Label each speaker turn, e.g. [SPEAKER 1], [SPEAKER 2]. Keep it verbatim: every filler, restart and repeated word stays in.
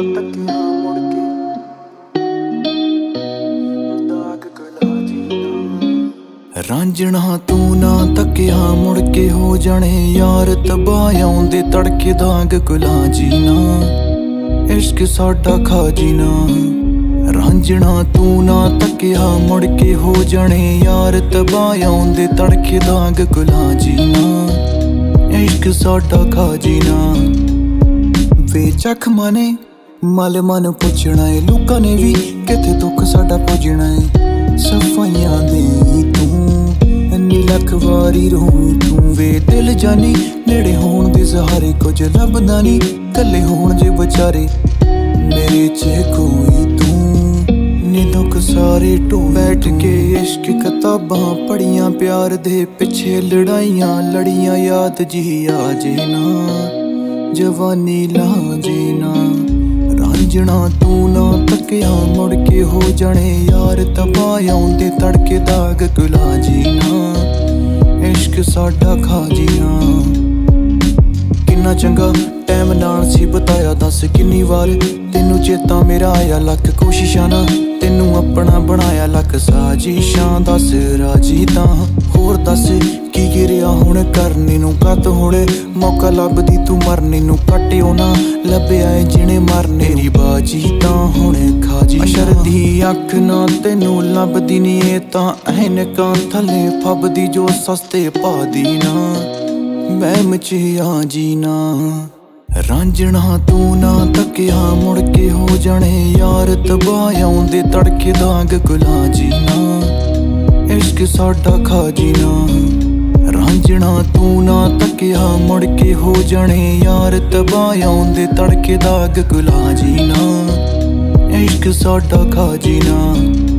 [SPEAKER 1] ਤੱਕਿਆ ਮੁੜ ਕੇ ਦਾਗ ਗੁਲਾ ਜੀਨਾ। ਰਾਂਝਣਾ ਤੂੰ ਨਾ ਤੱਕਿਆ ਮੁੜ ਕੇ ਹੋ ਜਾਣੇ ਯਾਰ ਤਬਾਹ ਆਉਂਦੇ ਤੜਕੇ ਦਾਗ ਗੁਲਾ ਜੀਨਾ। ਇਸ਼ਕ ਸਾਡਾ ਖਾ ਜੀਨਾ। ਰਾਂਝਣਾ ਤੂੰ ਨਾ ਤੱਕਿਆ ਮੁੜ ਕੇ ਹੋ ਜਾਣੇ ਯਾਰ ਤਬਾਹ ਆਉਂਦੇ ਤੜਕੇ ਦਾਗ ਗੁਲਾ ਜੀਨਾ। ਇਸ਼ਕ ਸਾਡਾ ਖਾ ਜੀਨਾ। ਵੇ ਜ਼ਖਮਾਂ ਨੇ ਮਲ ਮਨ ਪੁੱਛਣਾ ਏ ਲੋਕਾਂ ਨੇ ਵੀ ਕਿੱਥੇ ਦੁੱਖ ਸਾਡਾ ਪੁੱਜਣਾ ਏ। ਸਫਾਈਆਂ ਦੇ ਤੂੰ ਇੰਨੀ ਲੱਖ ਵਾਰੀ ਰੋਈ ਤੂੰ ਵੇ ਦਿਲ ਜਾਨੀ ਨੇੜੇ ਹੋਣ ਦੇ ਸਹਾਰੇ ਕੁਝ ਲੱਭਦਾ ਨੀ ਕੱਲੇ ਹੋਣ ਜੇ ਵਿਚਾਰੇ ਮੇਰੇ ਚ ਕੋਈ ਤੂੰ ਨੀ ਦੁੱਖ ਸਾਰੇ ਢੋ ਬੈਠ ਕੇ ਇਸ਼ਕ ਕਿਤਾਬਾਂ ਪੜੀਆਂ ਪਿਆਰ ਦੇ ਪਿੱਛੇ ਲੜਾਈਆਂ ਲੜੀਆਂ ਯਾਦ ਜੀ ਆ ਜੇ ਨਾ ਜਵਾਨੀ ਲਾ ਜੇ ਨਾ। ਰਾਂਝਣਾ ਤੂੰ ਨਾ ਤੱਕਿਆ ਮੁੜ ਕੇ ਹੋ ਜਾਣੇ ਯਾਰ ਤਬਾਹ ਆਉਂਦੇ ਤੜਕੇ ਦਾਗ ਗੁਲਾ ਜੀਨਾ। ਇਸ਼ਕ ਸਾਡਾ ਖਾ ਜੀਨਾ। ਕਿੰਨਾ ਚੰਗਾ ਟਾਈਮ ਨਾਲ ਸੀ ਬਤਾਇਆ ਦੱਸ ਕਿੰਨੀ ਵਾਰ ਤੈਨੂੰ ਚੇਤਾ ਮੇਰਾ ਆਇਆ ਲੱਖ ਕੋਸ਼ਿਸ਼ਾਂ ਨਾ ਤੈਨੂੰ ਆਪਣਾ ਬਣਾਇਆ ਲੱਖ ਸਾਜ਼ਿਸ਼ਾਂ। ਦੱਸ ਰਾਜੀ ਤਾਂ ਹੋਰ ਦੱਸ ਕੀ ਗਿਰਿਆ ਹੁਣ ਕਰਨੇ ਨੂੰ ਕੱਤ ਹੁਣ ਮੌਕਾ ਲੱਭਦੀ ਤੂੰ ਮਰਨੇ ਨੂੰ ਕੱਟਿਓ ਨਾ ਲੱਭਿਆ ਏ ਜਿਹਨੇ ਮਰਨੇ ਮੇਰੀ ਬਾਜੀ ਤਾਂ ਹੁਣ ਖਾਜੀ। ਅਸ਼ਰਦੀ ਅੱਖ ਨਾ ਤੈਨੂੰ ਲੱਭਦੀ ਨੀ ਇਹ ਤਾਂ ਐਨਕਾਂ ਥੱਲੇ ਫੱਬਦੀ ਜੋ ਸਸਤੇ ਪਾ ਦੀ ਨਾ ਮੈਂ ਮਚਿਆ ਜੀਨਾ। ਰਾਂਝਣਾ ਤੂੰ ਨਾ ਤੱਕਿਆ ਮੁੜ ਕੇ ਹੋ ਜਾਣੇ ਯਾਰ ਤਬਾਹ ਆਉਂਦੇ ਤੜਕੇ ਦਾਗ ਗੁਲਾ ਜੀਨਾ। ਇਸ਼ਕ ਸਾਡਾ ਖਾ ਜੀਨਾ। ਰਾਂਝਣਾ ਤੂੰ ਨਾ ਤੱਕਿਆ ਮੁੜ ਕੇ ਹੋ ਜਾਣੇ ਯਾਰ ਤਬਾਹ ਆਉਂਦੇ ਤੜਕੇ ਦਾਗ ਗੁਲਾ ਜੀਨਾ। ਇਸ਼ਕ ਸਾਡਾ ਖਾ ਜੀਨਾ।